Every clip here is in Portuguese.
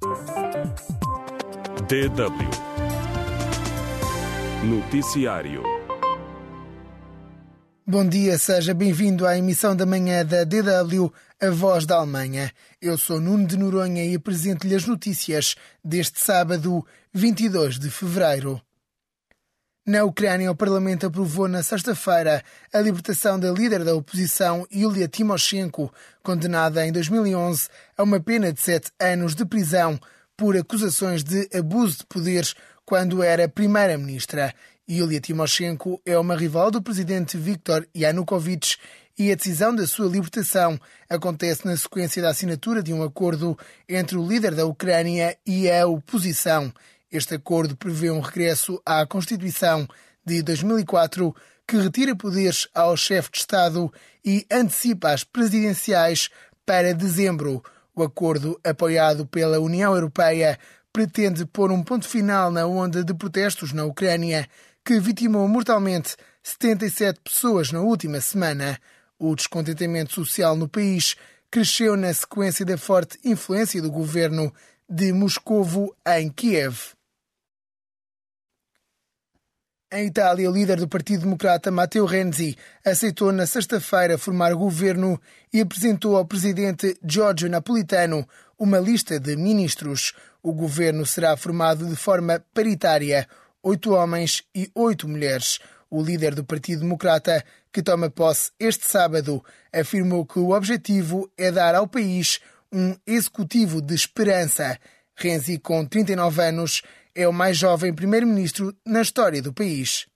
DW Noticiário. Bom dia, seja bem-vindo à emissão da manhã da DW, a voz da Alemanha. Eu sou Nuno de Noronha e apresento-lhe as notícias deste sábado, 22 de fevereiro. Na Ucrânia, o Parlamento aprovou na sexta-feira a libertação da líder da oposição, Yulia Tymoshenko, condenada em 2011 a uma pena de 7 anos de prisão por acusações de abuso de poderes quando era primeira-ministra. Yulia Tymoshenko é uma rival do presidente Viktor Yanukovych e a decisão da sua libertação acontece na sequência da assinatura de um acordo entre o líder da Ucrânia e a oposição. Este acordo prevê um regresso à Constituição de 2004 que retira poderes ao chefe de Estado e antecipa as presidenciais para dezembro. O acordo, apoiado pela União Europeia, pretende pôr um ponto final na onda de protestos na Ucrânia, que vitimou mortalmente 77 pessoas na última semana. O descontentamento social no país cresceu na sequência da forte influência do governo de Moscovo em Kiev. Em Itália, o líder do Partido Democrata, Matteo Renzi, aceitou na sexta-feira formar governo e apresentou ao presidente Giorgio Napolitano uma lista de ministros. O governo será formado de forma paritária, 8 homens e 8 mulheres. O líder do Partido Democrata, que toma posse este sábado, afirmou que o objetivo é dar ao país um executivo de esperança. Renzi, com 39 anos, é o mais jovem primeiro-ministro na história do país.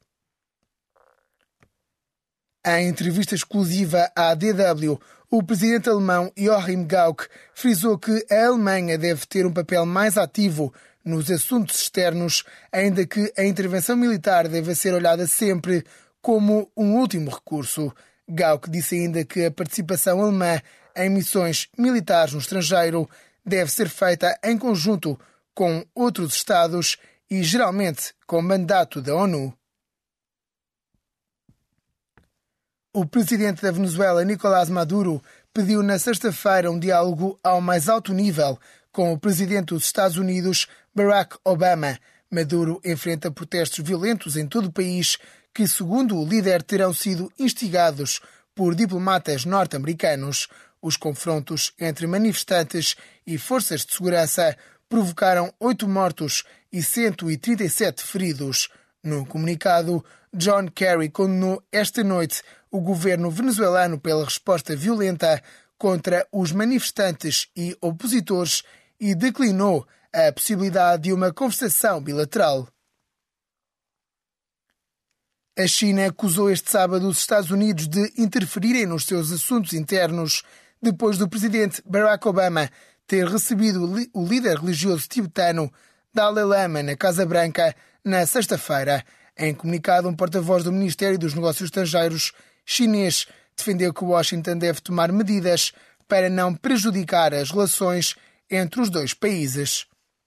Em entrevista exclusiva à DW, o presidente alemão Joachim Gauck frisou que a Alemanha deve ter um papel mais ativo nos assuntos externos, ainda que a intervenção militar deve ser olhada sempre como um último recurso. Gauck disse ainda que a participação alemã em missões militares no estrangeiro deve ser feita em conjunto com outros Estados e, geralmente, com mandato da ONU. O presidente da Venezuela, Nicolás Maduro, pediu na sexta-feira um diálogo ao mais alto nível com o presidente dos Estados Unidos, Barack Obama. Maduro enfrenta protestos violentos em todo o país que, segundo o líder, terão sido instigados por diplomatas norte-americanos. Os confrontos entre manifestantes e forças de segurança provocaram 8 mortos e 137 feridos. No comunicado, John Kerry condenou esta noite o governo venezuelano pela resposta violenta contra os manifestantes e opositores e declinou a possibilidade de uma conversação bilateral. A China acusou este sábado os Estados Unidos de interferirem nos seus assuntos internos depois do presidente Barack Obama ter recebido o líder religioso tibetano Dalai Lama na Casa Branca na sexta-feira. Em comunicado, um porta-voz do Ministério dos Negócios Estrangeiros chinês defendeu que Washington deve tomar medidas para não prejudicar as relações entre os dois países.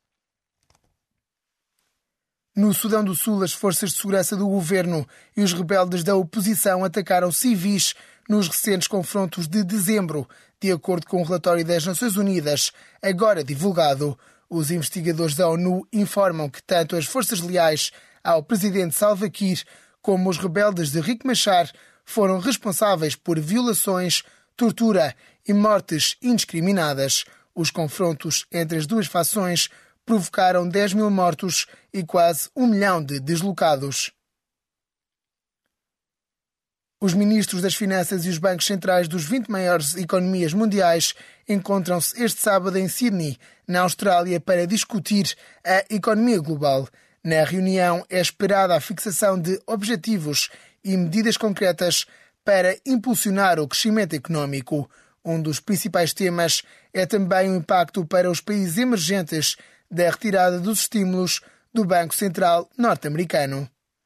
No Sudão do Sul, as forças de segurança do governo e os rebeldes da oposição atacaram civis nos recentes confrontos de dezembro, de acordo com o relatório das Nações Unidas, agora divulgado. Os investigadores da ONU informam que tanto as forças leais ao presidente Salva Kiir como os rebeldes de Riek Machar foram responsáveis por violações, tortura e mortes indiscriminadas. Os confrontos entre as duas fações provocaram 10 mil mortos e quase 1 milhão de deslocados. Os ministros das Finanças e os bancos centrais dos 20 maiores economias mundiais encontram-se este sábado em Sydney, na Austrália, para discutir a economia global. Na reunião é esperada a fixação de objetivos e medidas concretas para impulsionar o crescimento económico. Um dos principais temas é também o impacto para os países emergentes da retirada dos estímulos do Banco Central norte-americano.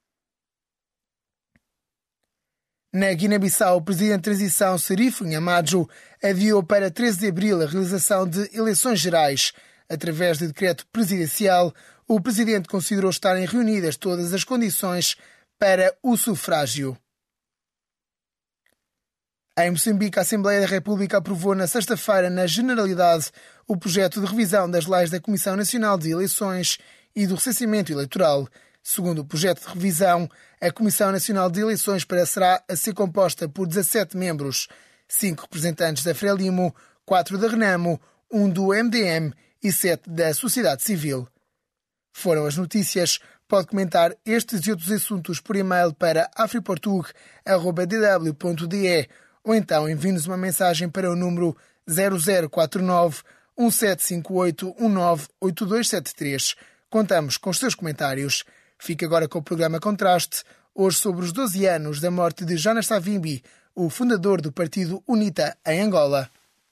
Na Guiné-Bissau, o presidente de transição Serif Nhamajo adiou para 13 de abril a realização de eleições gerais. Através de decreto presidencial, o presidente considerou estarem reunidas todas as condições para o sufrágio. Em Moçambique, a Assembleia da República aprovou na sexta-feira, na Generalidade, o projeto de revisão das leis da Comissão Nacional de Eleições e do Recenseamento Eleitoral. Segundo o projeto de revisão, a Comissão Nacional de Eleições passará a ser composta por 17 membros, 5 representantes da Frelimo, 4 da Renamo, 1 do MDM e 7 da sociedade civil. Foram as notícias. Pode comentar estes e outros assuntos por e-mail para afriportug@dw.de ou então envie-nos uma mensagem para o número 0049 1758 198273. Contamos com os seus comentários. Fique agora com o programa Contraste, hoje sobre os 12 anos da morte de Jonas Savimbi, o fundador do partido UNITA em Angola.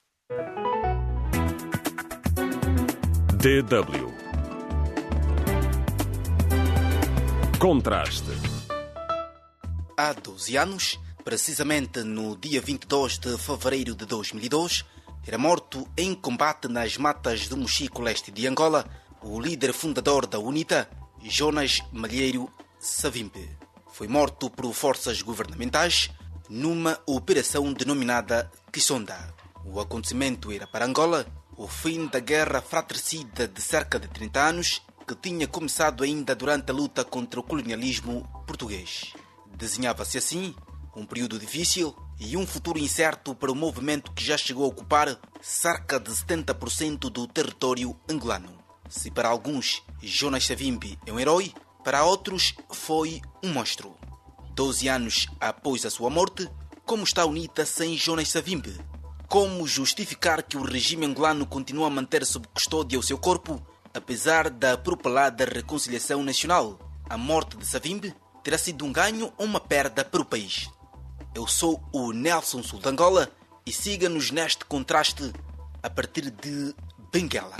DW Contraste. Há 12 anos, precisamente no dia 22 de fevereiro de 2002, era morto em combate nas matas do Mochico Leste de Angola o líder fundador da UNITA, Jonas Malheiro Savimbi. Foi morto por forças governamentais numa operação denominada Kisonda. O acontecimento era para Angola o fim da guerra fratricida de cerca de 30 anos que tinha começado ainda durante a luta contra o colonialismo português. Desenhava-se assim um período difícil e um futuro incerto para o movimento que já chegou a ocupar cerca de 70% do território angolano. Se para alguns Jonas Savimbi é um herói, para outros foi um monstro. 12 anos após a sua morte, como está a UNITA sem Jonas Savimbi? Como justificar que o regime angolano continua a manter sob custódia o seu corpo, apesar da propalada reconciliação nacional? A morte de Savimbi terá sido um ganho ou uma perda para o país? Eu sou o Nelson Sul de Angola e siga-nos neste contraste a partir de Benguela.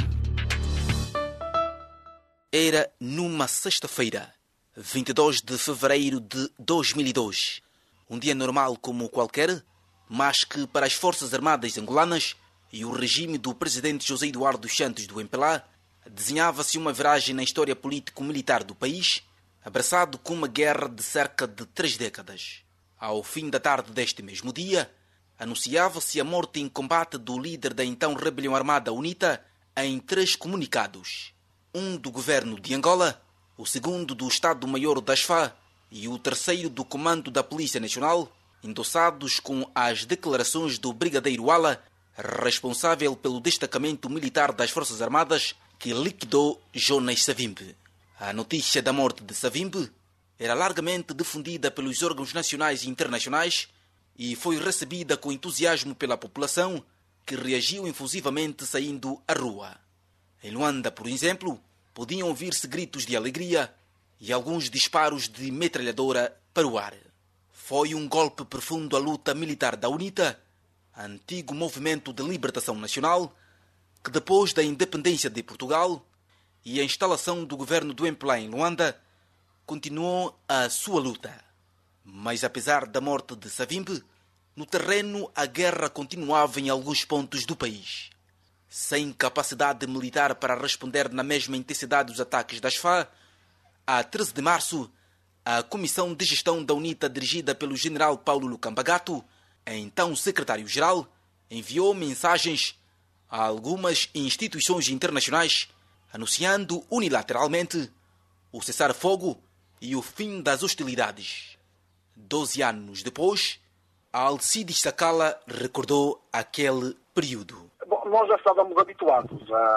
Era numa sexta-feira, 22 de fevereiro de 2002. Um dia normal como qualquer, mas que para as Forças Armadas angolanas e o regime do presidente José Eduardo dos Santos do MPLA desenhava-se uma viragem na história político-militar do país, abraçado com uma guerra de cerca de 3 décadas. Ao fim da tarde deste mesmo dia, anunciava-se a morte em combate do líder da então rebelião armada UNITA em 3 comunicados. Um do governo de Angola, o segundo do Estado-Maior das FA e o terceiro do Comando da Polícia Nacional, endossados com as declarações do brigadeiro Ala, responsável pelo destacamento militar das Forças Armadas que liquidou Jonas Savimbi. A notícia da morte de Savimbi era largamente difundida pelos órgãos nacionais e internacionais e foi recebida com entusiasmo pela população, que reagiu efusivamente saindo à rua. Em Luanda, por exemplo, podiam ouvir-se gritos de alegria e alguns disparos de metralhadora para o ar. Foi um golpe profundo à luta militar da UNITA, antigo movimento de libertação nacional, que depois da independência de Portugal e a instalação do governo do MPLA em Luanda, continuou a sua luta. Mas apesar da morte de Savimbi, no terreno a guerra continuava em alguns pontos do país. Sem capacidade militar para responder na mesma intensidade dos ataques das FA, a 13 de março, a Comissão de Gestão da UNITA, dirigida pelo general Paulo Lucambagato, então secretário-geral, enviou mensagens a algumas instituições internacionais anunciando unilateralmente o cessar-fogo e o fim das hostilidades. 12 anos depois, Alcides Sakala recordou aquele período. Bom, nós já estávamos habituados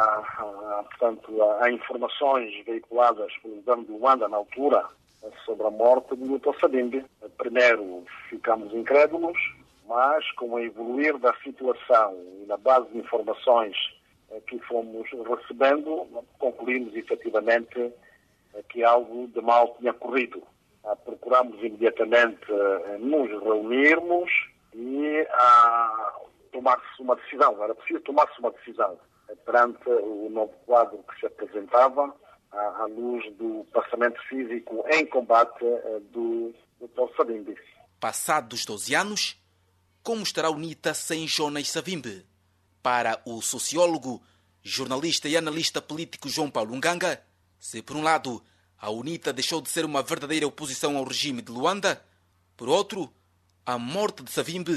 a informações veiculadas pelo governo de Luanda na altura sobre a morte do Dr. Savimbi. Primeiro ficámos incrédulos, mas com o evoluir da situação e na base de informações que fomos recebendo, concluímos efetivamente que algo de mal tinha ocorrido. Procuramos imediatamente nos reunirmos e tomar-se uma decisão. Era preciso tomar-se uma decisão perante o novo quadro que se apresentava à luz do passamento físico em combate do Dr. Savimbi. Passados 12 anos, como estará a UNITA sem Jonas Savimbi? Para o sociólogo, jornalista e analista político João Paulo Nganga, se por um lado a UNITA deixou de ser uma verdadeira oposição ao regime de Luanda, por outro, a morte de Savimbi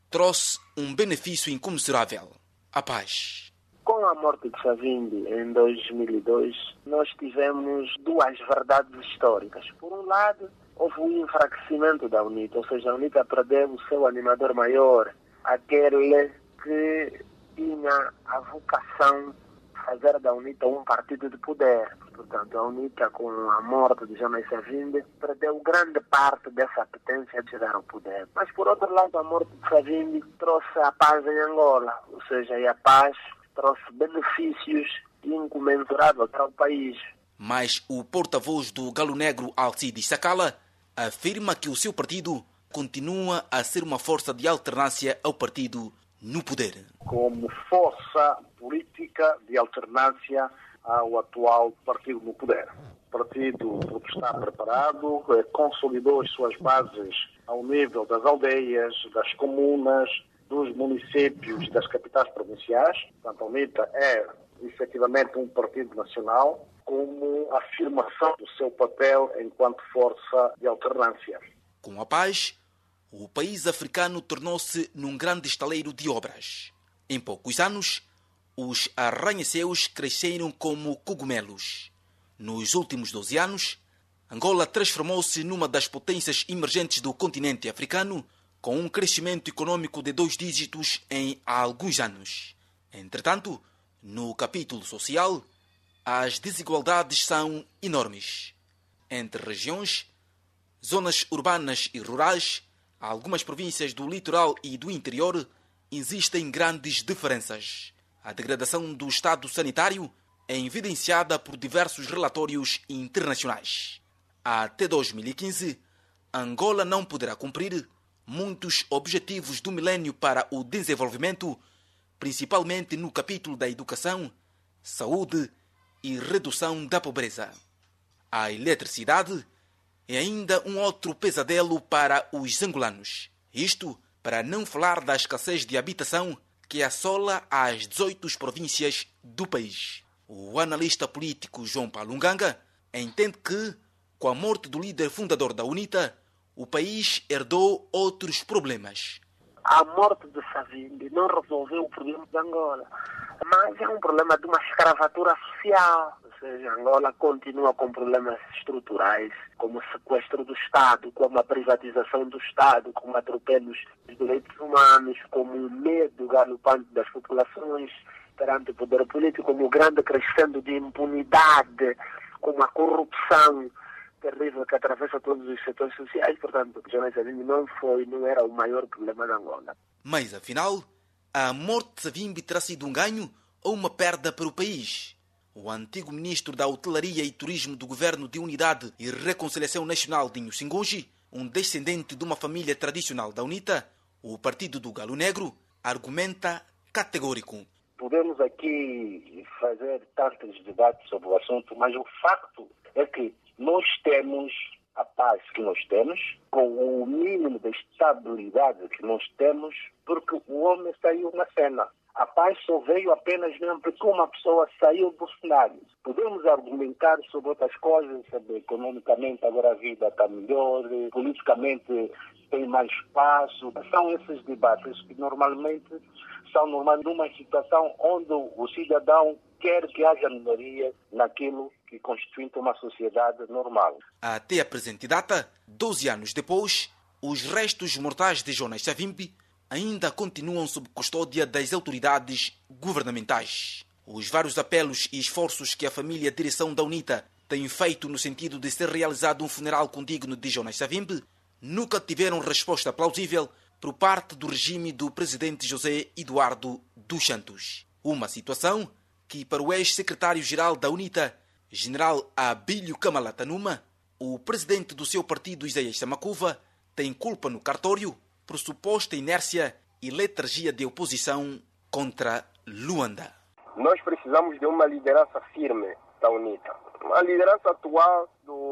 trouxe um benefício incomensurável: a paz. Com a morte de Savimbi em 2002, nós tivemos duas verdades históricas. Por um lado, houve um enfraquecimento da UNITA, ou seja, a UNITA perdeu o seu animador maior, aquele que tinha a vocação de fazer da UNITA um partido de poder. Portanto, a UNITA, com a morte de Jonas Savimbi, perdeu grande parte dessa apetência de chegar ao poder. Mas, por outro lado, a morte de Savimbi trouxe a paz em Angola, ou seja, e a paz trouxe benefícios incomensuráveis para o país. Mas o porta-voz do Galo Negro, Alcides Sacala, afirma que o seu partido continua a ser uma força de alternância ao partido no poder. Como força política de alternância ao atual partido no poder. O partido está preparado, consolidou as suas bases ao nível das aldeias, das comunas, dos municípios e das capitais provinciais. Portanto, a UNITA é efetivamente um partido nacional como afirmação do seu papel enquanto força de alternância. Com a paz, o país africano tornou-se num grande estaleiro de obras. Em poucos anos, os arranha-céus cresceram como cogumelos. Nos últimos 12 anos, Angola transformou-se numa das potências emergentes do continente africano, com um crescimento econômico de 2 dígitos em alguns anos. Entretanto, no capítulo social, as desigualdades são enormes. Entre regiões, zonas urbanas e rurais, algumas províncias do litoral e do interior, existem grandes diferenças. A degradação do estado sanitário é evidenciada por diversos relatórios internacionais. Até 2015, Angola não poderá cumprir muitos objetivos do milênio para o desenvolvimento, principalmente no capítulo da educação, saúde e redução da pobreza. A eletricidade é ainda um outro pesadelo para os angolanos. Isto para não falar da escassez de habitação que assola as 18 províncias do país. O analista político João Paulo Nganga entende que, com a morte do líder fundador da UNITA, o país herdou outros problemas. A morte de Savimbi não resolveu o problema de Angola, mas é um problema de uma escravatura social. Ou seja, Angola continua com problemas estruturais, como o sequestro do Estado, como a privatização do Estado, como atropelos dos direitos humanos, como o medo galopante das populações perante o poder político, como o grande crescendo de impunidade, como a corrupção terrível que atravessa todos os setores sociais. Portanto, Jonas Savimbi não era o maior problema da Angola. Mas, afinal, a morte de Savimbi terá sido um ganho ou uma perda para o país? O antigo ministro da Hotelaria e Turismo do Governo de Unidade e Reconciliação Nacional, Dinho Singonji, um descendente de uma família tradicional da UNITA, o Partido do Galo Negro, argumenta categórico. Podemos aqui fazer tantos debates sobre o assunto, mas o facto é que nós temos a paz que nós temos, com o mínimo de estabilidade que nós temos, porque o homem saiu na cena. A paz só veio apenas mesmo porque uma pessoa saiu do cenário. Podemos argumentar sobre outras coisas, sabe? Economicamente agora a vida está melhor, politicamente tem mais espaço. São esses debates que normalmente são normais numa situação onde o cidadão quer que haja melhoria naquilo que constitui uma sociedade normal. Até a presente data, 12 anos depois, os restos mortais de Jonas Savimbi ainda continuam sob custódia das autoridades governamentais. Os vários apelos e esforços que a família e a direção da UNITA têm feito no sentido de ser realizado um funeral condigno de Jonas Savimbi nunca tiveram resposta plausível por parte do regime do presidente José Eduardo dos Santos. Uma situação que, para o ex-secretário-geral da UNITA, general Abílio Camalata Numa, o presidente do seu partido, Isaías Samakuva, tem culpa no cartório por suposta inércia e letargia de oposição contra Luanda. Nós precisamos de uma liderança firme da UNITA. A liderança atual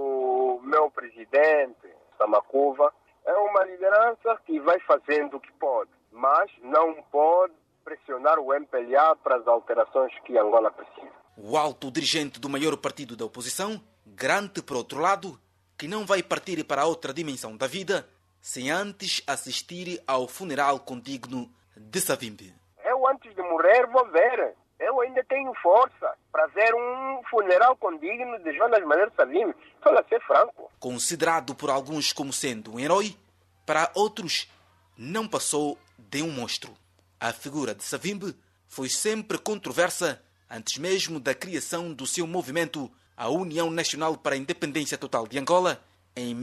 do meu presidente, Samakuva, é uma liderança que vai fazendo o que pode, mas não pode pressionar o MPLA para as alterações que Angola precisa. O alto dirigente do maior partido da oposição garante, por outro lado, que não vai partir para outra dimensão da vida sem antes assistir ao funeral condigno de Savimbi. Eu, antes de morrer, vou ver. Eu ainda tenho força para ver um funeral condigno de Jonas Malheiro Savimbi. Estou a ser franco. Considerado por alguns como sendo um herói, para outros não passou de um monstro. A figura de Savimbi foi sempre controversa antes mesmo da criação do seu movimento, a União Nacional para a Independência Total de Angola, em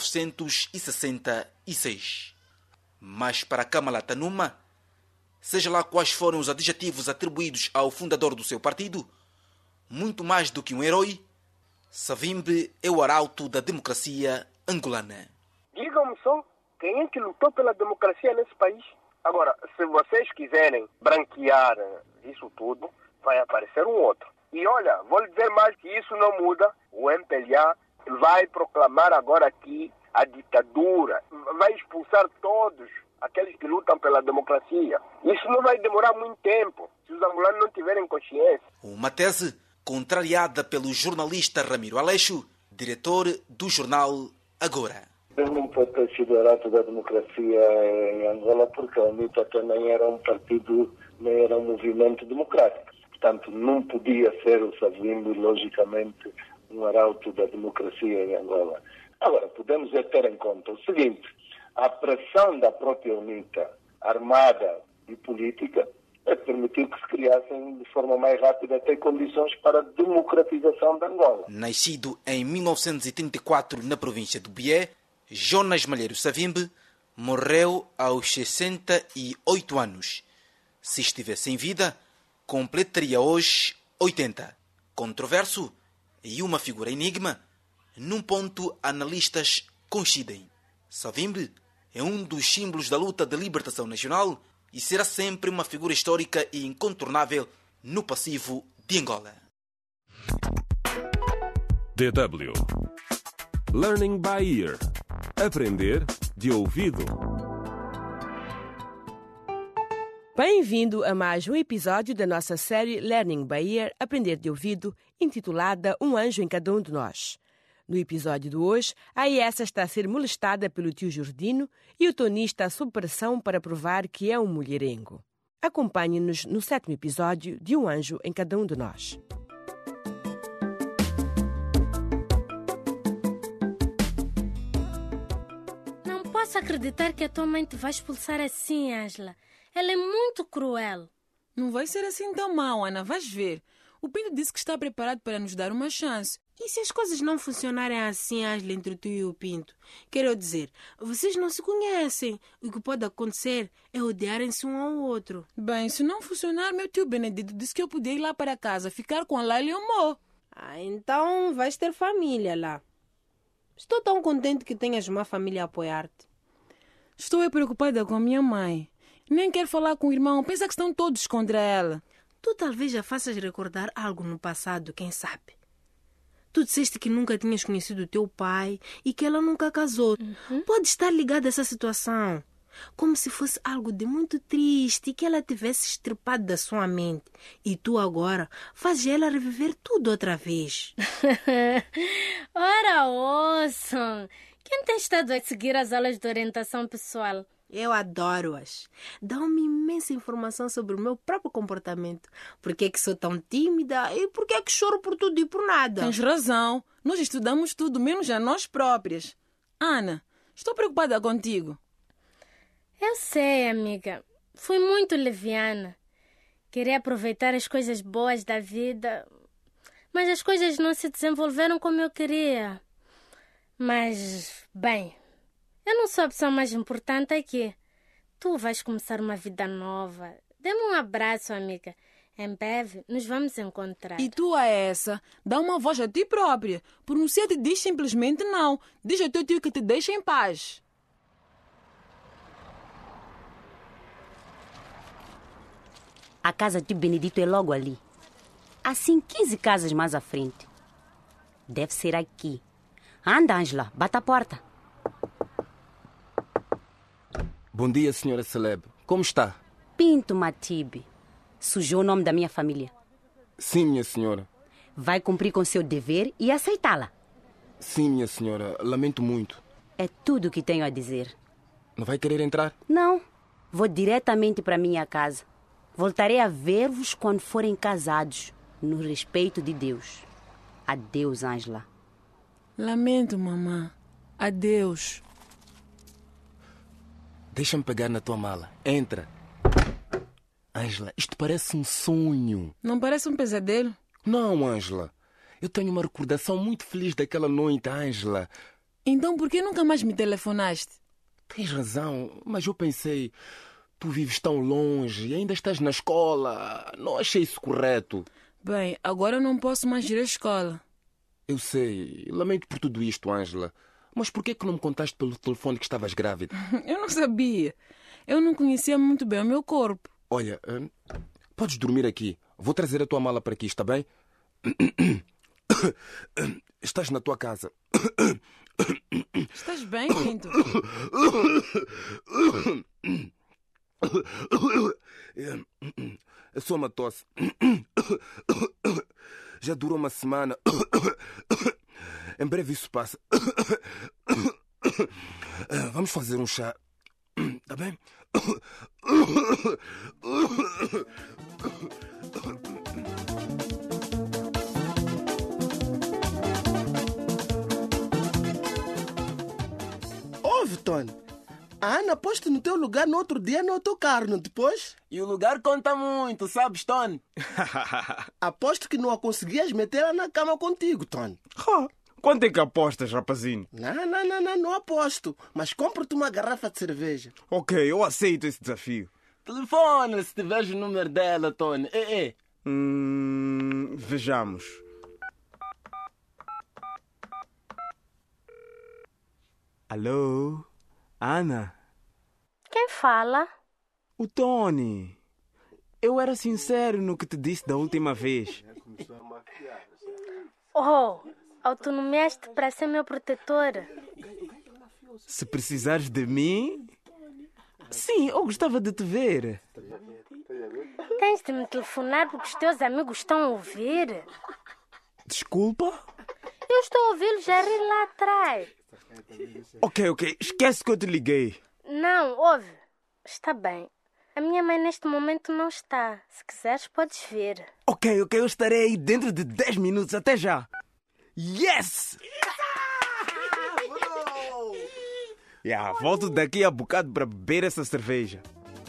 1966. Mas para Kamalata Numa, seja lá quais foram os adjetivos atribuídos ao fundador do seu partido, muito mais do que um herói, Savimbi é o arauto da democracia angolana. Digam-me só, quem é que lutou pela democracia nesse país? Agora, se vocês quiserem branquear isso tudo, vai aparecer um outro. E olha, vou lhe dizer mais que isso não muda. O MPLA vai proclamar agora aqui a ditadura, vai expulsar todos aqueles que lutam pela democracia. Isso não vai demorar muito tempo, se os angolanos não tiverem consciência. Uma tese contrariada pelo jornalista Ramiro Aleixo, diretor do jornal Agora. Não pode ter sido o arauto da democracia em Angola porque a UNITA também era um partido, nem era um movimento democrático. Portanto, não podia ser o Savimbi, logicamente, um arauto da democracia em Angola. Agora, podemos ter em conta o seguinte: a pressão da própria UNITA, armada e política, permitiu que se criassem de forma mais rápida até condições para a democratização de Angola. Nascido em 1934 na província do Bié, Jonas Malheiro Savimbi morreu aos 68 anos. Se estivesse em vida, completaria hoje 80. Controverso e uma figura enigma, num ponto analistas coincidem. Savimbi é um dos símbolos da luta de libertação nacional e será sempre uma figura histórica e incontornável no passivo de Angola. DW Learning by Ear. Aprender de ouvido. Bem-vindo a mais um episódio da nossa série Learning by Ear, Aprender de Ouvido, intitulada Um Anjo em Cada Um de Nós. No episódio de hoje, a Iessa está a ser molestada pelo tio Jordino e o Tony está sob pressão para provar que é um mulherengo. Acompanhe-nos no 7º episódio de Um Anjo em Cada Um de Nós. Não posso acreditar que a tua mãe te vai expulsar assim, Ângela. Ela é muito cruel. Não vai ser assim tão mal, Ana. Vais ver. O Pinto disse que está preparado para nos dar uma chance. E se as coisas não funcionarem assim, Ângela, entre tu e o Pinto? Quero dizer, vocês não se conhecem. O que pode acontecer é odiarem-se um ao outro. Bem, se não funcionar, meu tio Benedito disse que eu podia ir lá para casa, ficar com a Laila e o Mo. Então vais ter família lá. Estou tão contente que tenhas uma família a apoiar-te. Estou preocupada com a minha mãe. Nem quero falar com o irmão. Pensa que estão todos contra ela. Tu talvez já faças recordar algo no passado, quem sabe. Tu disseste que nunca tinhas conhecido o teu pai e que ela nunca casou. Pode estar ligada a essa situação. Como se fosse algo de muito triste e que ela tivesse estripado da sua mente. E tu agora fazes ela reviver tudo outra vez. Ora, ouçam! Quem tem estado a seguir as aulas de orientação pessoal? Eu adoro-as. Dão-me imensa informação sobre o meu próprio comportamento. Por que é que sou tão tímida e por que é que choro por tudo e por nada. Tens razão. Nós estudamos tudo, menos a nós próprias. Ana, estou preocupada contigo. Eu sei, amiga. Fui muito leviana. Queria aproveitar as coisas boas da vida, mas as coisas não se desenvolveram como eu queria. Mas, bem, eu não sou a pessoa mais importante aqui. Tu vais começar uma vida nova. Dê-me um abraço, amiga. Em breve nos vamos encontrar. E tu a essa, dá uma voz a ti própria. Pronuncia-te e diz simplesmente não. Diz ao teu tio que te deixa em paz. A casa de Benedito é logo ali. Assim 15 casas mais à frente. Deve ser aqui. Anda, Ângela, bata a porta. Bom dia, senhora Celeb. Como está? Pinto Matibe. Sujou o nome da minha família. Sim, minha senhora. Vai cumprir com seu dever e aceitá-la. Sim, minha senhora. Lamento muito. É tudo o que tenho a dizer. Não vai querer entrar? Não, vou diretamente para minha casa. Voltarei a ver-vos quando forem casados, no respeito de Deus. Adeus, Ângela. Lamento, mamã. Adeus. Deixa-me pegar na tua mala. Entra. Ângela, isto parece um sonho. Não parece um pesadelo? Não, Ângela. Eu tenho uma recordação muito feliz daquela noite, Ângela. Então por que nunca mais me telefonaste? Tens razão, mas eu pensei... Tu vives tão longe e ainda estás na escola. Não achei isso correto. Bem, agora eu não posso mais ir à escola. Eu sei. Lamento por tudo isto, Ângela. Mas por que não me contaste pelo telefone que estavas grávida? Eu não sabia. Eu não conhecia muito bem o meu corpo. Olha, podes dormir aqui. Vou trazer a tua mala para aqui, está bem? Estás na tua casa. Estás bem, Pinto? É só uma tosse. Já durou uma semana. Em breve isso passa. Vamos fazer um chá. Tá bem? Ouve, Tony. A Ana poste no teu lugar no outro dia no autocarro, não te pôs? E o lugar conta muito, sabes, Tony? Aposto que não a conseguias meter ela na cama contigo, Tony. Quanto é que apostas, rapazinho? Não aposto. Mas compro-te uma garrafa de cerveja. Ok, eu aceito esse desafio. Telefona se tiveres o número dela, Tony. Vejamos. Alô? Ana? Quem fala? O Tony. Eu era sincero no que te disse da última vez. Autonomiaste para ser meu protetor. Se precisares de mim... Sim, eu gostava de te ver. Tens de me telefonar porque os teus amigos estão a ouvir. Desculpa? Eu estou a ouvi-los já rir lá atrás. Ok. Esquece que eu te liguei. Não, ouve. Está bem. A minha mãe neste momento não está. Se quiseres, podes ver. Ok. Eu estarei aí dentro de 10 minutos. Até já. Yes! Volto daqui a bocado para beber essa cerveja.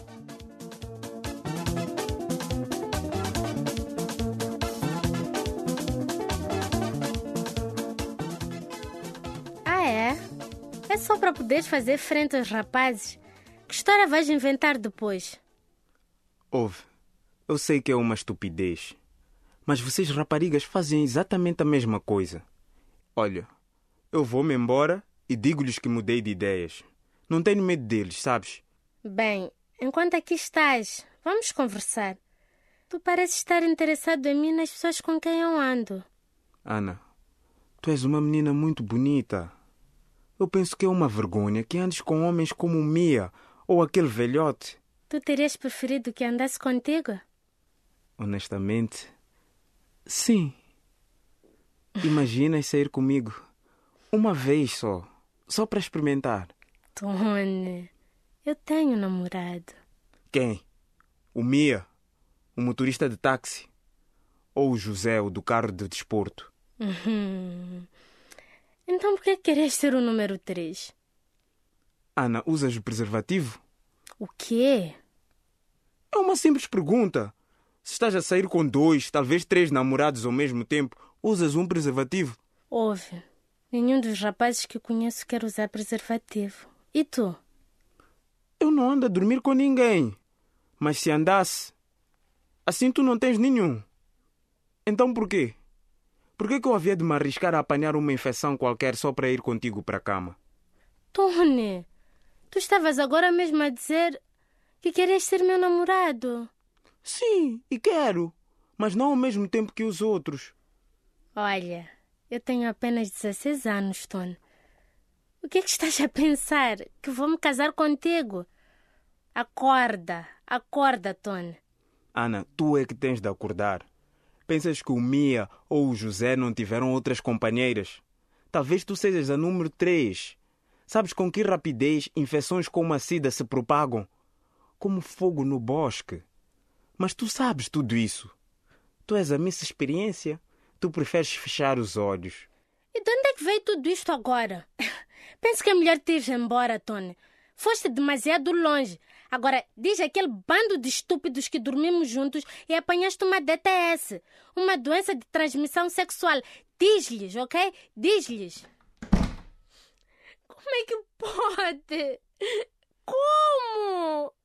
É só para poderes fazer frente aos rapazes. Que história vais inventar depois? Ouve, eu sei que é uma estupidez, mas vocês raparigas fazem exatamente a mesma coisa. Olha, eu vou-me embora e digo-lhes que mudei de ideias. Não tenho medo deles, sabes? Bem, enquanto aqui estás, vamos conversar. Tu pareces estar interessado em mim e nas pessoas com quem eu ando. Ana, tu és uma menina muito bonita. Eu penso que é uma vergonha que andes com homens como Mia ou aquele velhote. Tu terias preferido que andasse contigo? Honestamente, sim. Imaginas sair comigo uma vez só para experimentar. Tony, eu tenho namorado. Quem? O Mia, o motorista de táxi? Ou o José, o do carro de desporto? Então por que queres ser o número 3? Ana, usas o preservativo? O quê? É uma simples pergunta. Se estás a sair com 2, talvez 3 namorados ao mesmo tempo, usas um preservativo? Ouve, nenhum dos rapazes que conheço quer usar preservativo. E tu? Eu não ando a dormir com ninguém. Mas se andasse, assim tu não tens nenhum. Então por quê? Por que eu havia de me arriscar a apanhar uma infecção qualquer só para ir contigo para a cama? Tony, tu estavas agora mesmo a dizer que querias ser meu namorado. Sim, e quero. Mas não ao mesmo tempo que os outros. Olha, eu tenho apenas 16 anos, Tony. O que é que estás a pensar? Que vou me casar contigo? Acorda, Tony. Ana, tu é que tens de acordar. Pensas que o Mia ou o José não tiveram outras companheiras? Talvez tu sejas a número 3. Sabes com que rapidez infecções como a SIDA se propagam? Como fogo no bosque. Mas tu sabes tudo isso. Tu és a Miss Experiência. Tu preferes fechar os olhos. E de onde é que veio tudo isto agora? Penso que é melhor te ir embora, Tony. Foste demasiado longe. Agora, diz aquele bando de estúpidos que dormimos juntos e apanhaste uma DTS. Uma doença de transmissão sexual. Diz-lhes, ok? Diz-lhes. Como é que pode? Como?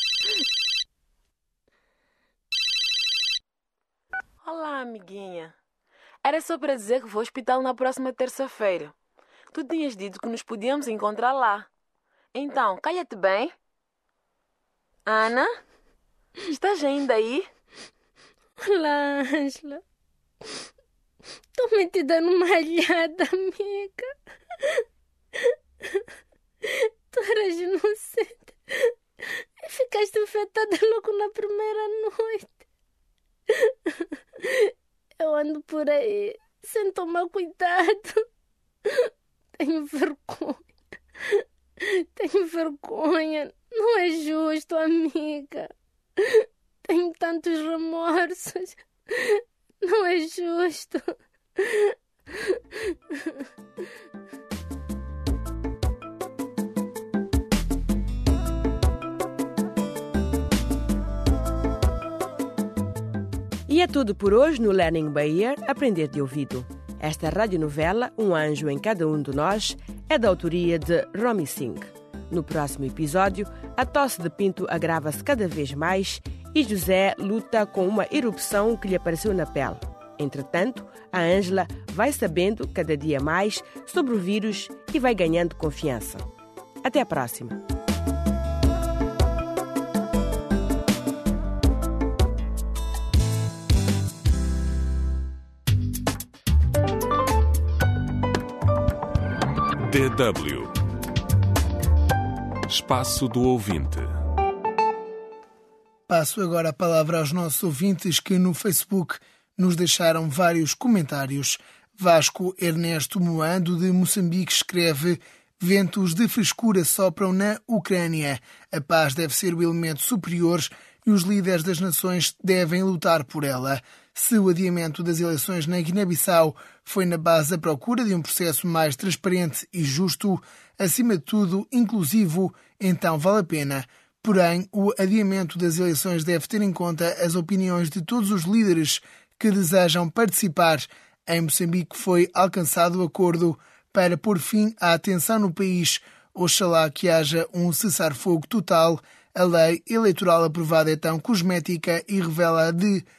Olá, amiguinha. Era só para dizer que vou ao hospital na próxima terça-feira. Tu tinhas dito que nos podíamos encontrar lá. Então, calha-te bem. Ana? Estás ainda aí? Olá, Ângela. Estou metida numa alhada, amiga. Tu eras inocente e ficaste infectada logo na primeira noite. Eu ando por aí sem tomar cuidado. Tenho vergonha. Tenho vergonha. Não é justo, amiga. Tenho tantos remorsos. Não é justo. E é tudo por hoje no Learning by Ear, Aprender de Ouvido. Esta radionovela, Um Anjo em Cada Um de Nós, é da autoria de Romy Singh. No próximo episódio, a tosse de Pinto agrava-se cada vez mais e José luta com uma erupção que lhe apareceu na pele. Entretanto, a Ângela vai sabendo cada dia mais sobre o vírus e vai ganhando confiança. Até a próxima! DW Espaço do Ouvinte. Passo agora a palavra aos nossos ouvintes que no Facebook nos deixaram vários comentários. Vasco Ernesto Moando, de Moçambique, escreve: ventos de frescura sopram na Ucrânia. A paz deve ser o elemento superior e os líderes das nações devem lutar por ela. Se o adiamento das eleições na Guiné-Bissau foi na base da procura de um processo mais transparente e justo, acima de tudo inclusivo, então vale a pena. Porém, o adiamento das eleições deve ter em conta as opiniões de todos os líderes que desejam participar. Em Moçambique foi alcançado o acordo para pôr fim à tensão no país. Oxalá que haja um cessar-fogo total. A lei eleitoral aprovada é tão cosmética e revela a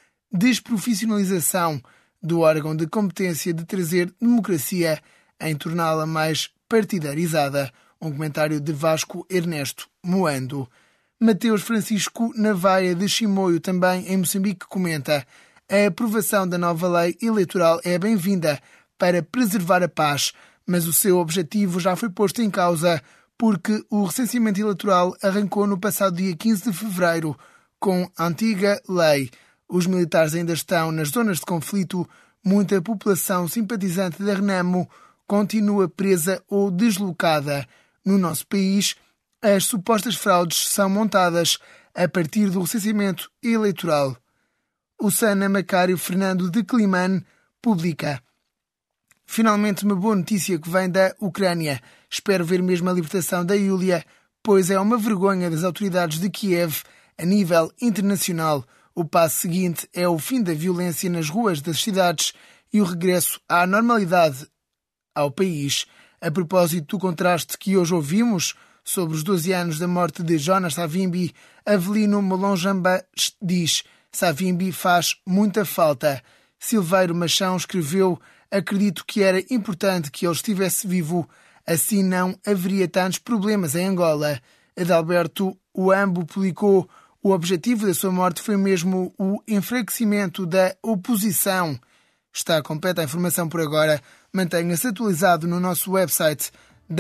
desprofissionalização do órgão de competência de trazer democracia em torná-la mais partidarizada. Um comentário de Vasco Ernesto Moando. Mateus Francisco Navaia de Chimoio, também em Moçambique, comenta: a aprovação da nova lei eleitoral é bem-vinda para preservar a paz, mas o seu objetivo já foi posto em causa porque o recenseamento eleitoral arrancou no passado dia 15 de fevereiro com a antiga lei. Os militares ainda estão nas zonas de conflito, muita população simpatizante da Renamo continua presa ou deslocada. No nosso país, as supostas fraudes são montadas a partir do recenseamento eleitoral. O Sana Macário Fernando de Climane publica: finalmente uma boa notícia que vem da Ucrânia. Espero ver mesmo a libertação da Yulia, pois é uma vergonha das autoridades de Kiev a nível internacional. O passo seguinte é o fim da violência nas ruas das cidades e o regresso à normalidade ao país. A propósito do contraste que hoje ouvimos sobre os 12 anos da morte de Jonas Savimbi, Avelino Molonjamba diz: Savimbi faz muita falta. Silveiro Machão escreveu: acredito que era importante que ele estivesse vivo, assim não haveria tantos problemas em Angola. Adalberto Uambo publicou: o objetivo da sua morte foi mesmo o enfraquecimento da oposição. Está completa a informação por agora. Mantenha-se atualizado no nosso website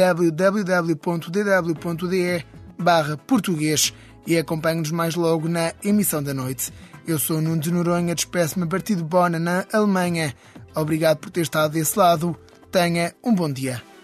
www.dw.de/português e acompanhe-nos mais logo na emissão da noite. Eu sou Nuno de Noronha, despeço-me a partir de Bonn, na Alemanha. Obrigado por ter estado desse lado. Tenha um bom dia.